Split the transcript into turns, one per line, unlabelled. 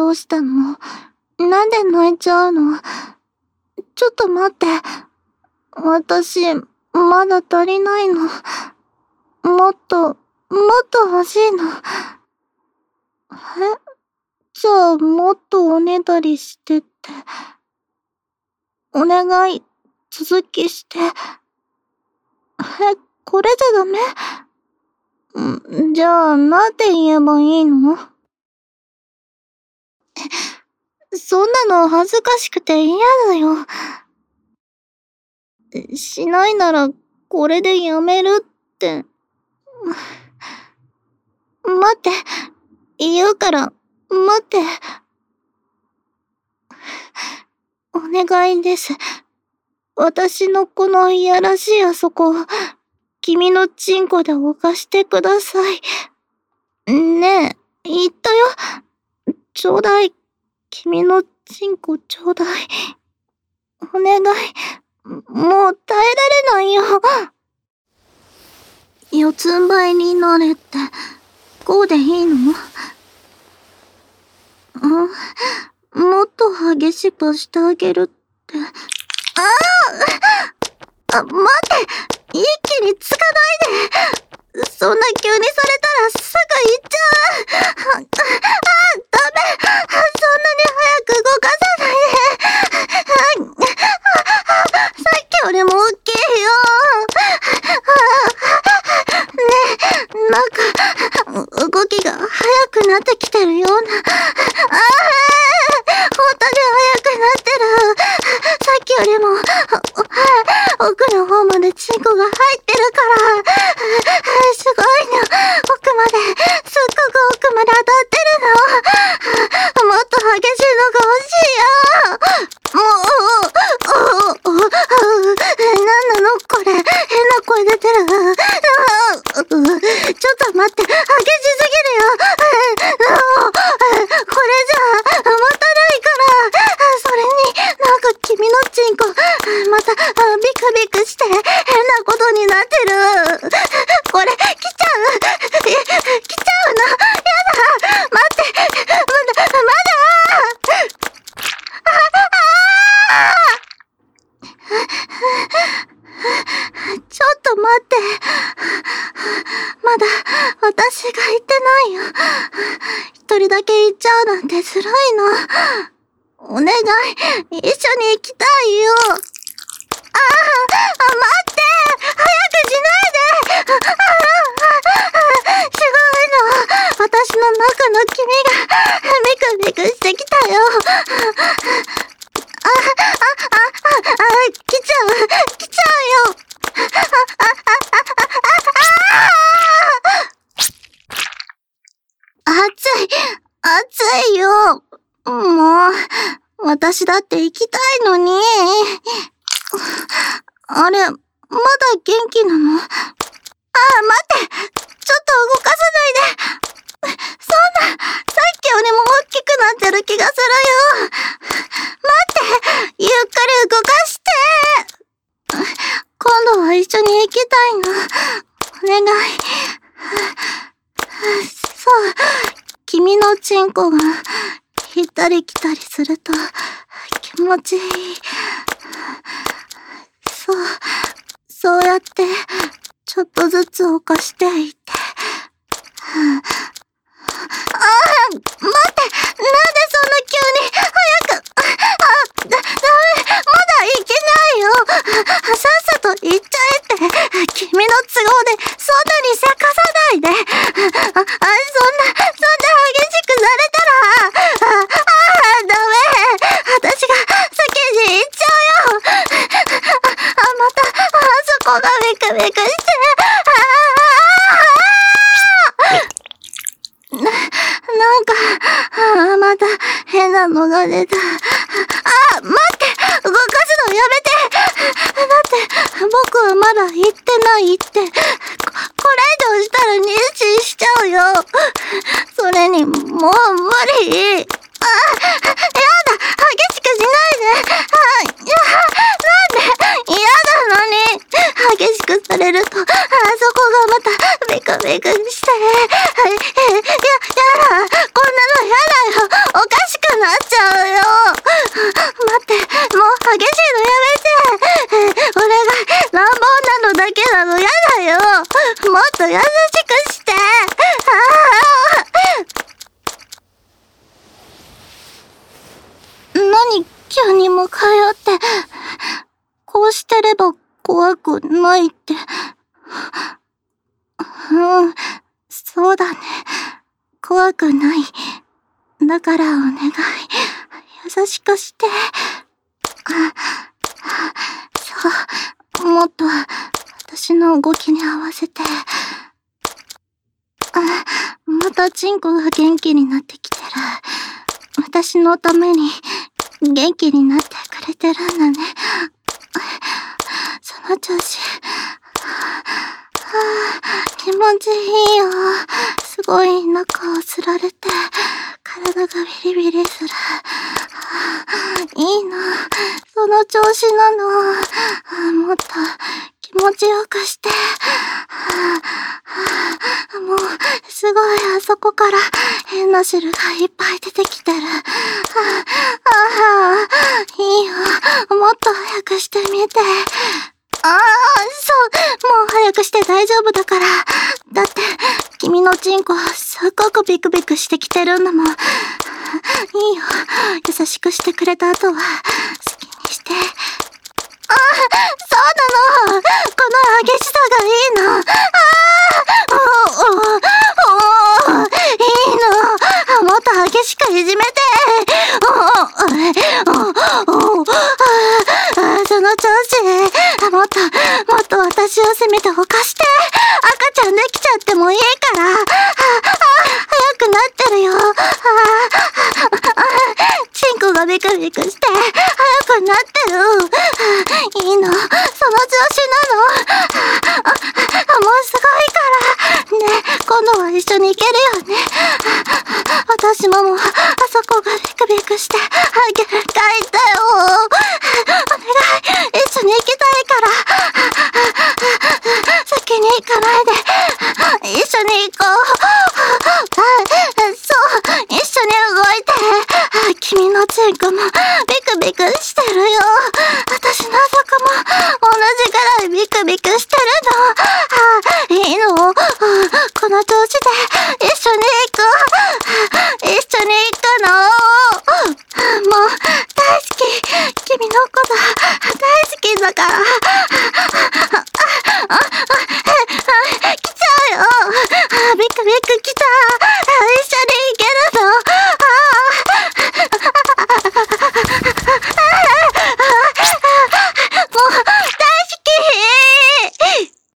どうしたの？なんで泣いちゃうの？ちょっと待って。私、まだ足りないの。もっと欲しいの。じゃあ、もっとおねだりしてって。お願い、続きして。これじゃダメ？じゃあ、なんて言えばいいの？そんなの恥ずかしくて嫌だよ。しないなら、これでやめるって。待って。言うから、待って。お願いです。私のこのいやらしいあそこを、君のチンコで犯してください。ねえ、言ったよ。ちょうだい。君のチンコちょうだい。お願い。もう耐えられないよ。四つん這いになれって、こうでいいの？もっと激しくしてあげるって。待って！一気につかないで！そんな急にされたらすぐ行っちゃう！ダメ！そんなに早く動かさないで！さっきよりも大きいよ！ねえ、なんか、動きが速くなってきてるような。本当に速くなってる。さっきよりも、奥の方までチンコが入ってるから。すごいの。奥まで、すっごく奥まで当たってるの。もっと激しいのが欲しいよ。なんなのこれ。変な声出てる。ちょっと待って、激しすぎるよ。これじゃ、持たないから。それに、なんか君のチンコ、また、ビクビクして、変なことになってる。これ、来ちゃうの。やだ。待って。まだ。ちょっと待って。まだ、私が言ってないよ。一人だけ行っちゃうなんてずるいの。お願い、一緒に行きたいよ。待って！早くしないで！すごいの。私の中の君が、ビクビクしてきたよ。来ちゃうよ。暑いよ。もう、私だって行きたいのに。あれ、まだ元気なの？待って！ちょっと動かさないで！そんな、さっきよりも大きくなってる気がするよ。待って！ゆっくり動かして！今度は一緒に行きたいの。お願い。そう、君のチンコが行ったり来たりすると気持ちいい。そうやってちょっとずつ犯していって。待って、なんでそんな急に早く。ダメ、まだいけないよ。さっさと行っちゃえって。君の都合でそんなにせかさないで。そんな激しくされたら。ダメ。私が先に行っちゃうよ。また、そこがビクビクして。なんか、また変なのが出た。待って！動かすのやめて！だって、僕はまだ言ってないって。これ以上したら妊娠しちゃうよ。それに、もう無理。やだ！激しくしないで！なんで？嫌なのに！激しくされると、そこがまたビクビクして。やだ！こんなのやだよ！おかしく向かい合って、こうしてれば怖くないって。そうだね。怖くない。だからお願い。優しくして。そう。もっと私の動きに合わせて。またチンコが元気になってきてる。私のために元気になってくれてるんだね。その調子。気持ちいいよ。すごい中をすられて、体がビリビリする。いいな。その調子なの。もっと気持ちよくして。もう、すごいあそこから変な汁がいっぱい出てきてる。いいよ。もっと早くしてみて。そう。もう早くして大丈夫だから。だって、君のチンコすっごくビクビクしてきてるんだもん。いいよ。優しくしてくれた後は、好きにして。そうなの。この激しさがいいの。いいの。もっと激しくいじめて。その調子。もっと私を責めて犯して。赤ちゃんできちゃってもいいから。早くなってるよ。チンコがビクビクして、早くなってる。いいの。その調子なの。もうすごいから。ね、今度は一緒に行けるよね。私もあそこがビクビクして、限界だよ。お願い、一緒に行きたいから。先に行かないで。一緒に行こう。そう、一緒に動いて。君のチンコもビクビクしてるよ。私のそこも同じぐらいビクビクしてるの。いいの。この調子で